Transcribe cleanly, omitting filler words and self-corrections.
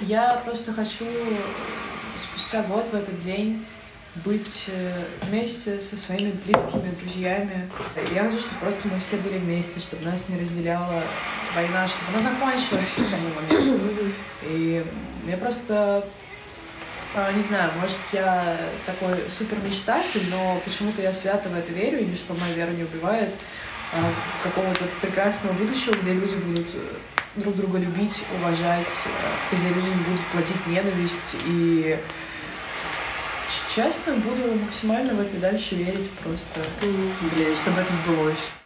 Я просто хочу спустя год в этот день быть вместе со своими близкими друзьями. Я хочу, чтобы просто мы все были вместе, чтобы нас не разделяла война, чтобы она закончилась к тому моменту. И я просто, не знаю, может, я такой супер мечтатель, но почему-то я свято в это верю, и ничто моя вера не убивает какого-то прекрасного будущего, где люди будут друг друга любить, уважать, где люди не будут плодить ненависть. И честно, буду максимально в это дальше верить просто, чтобы это сбылось.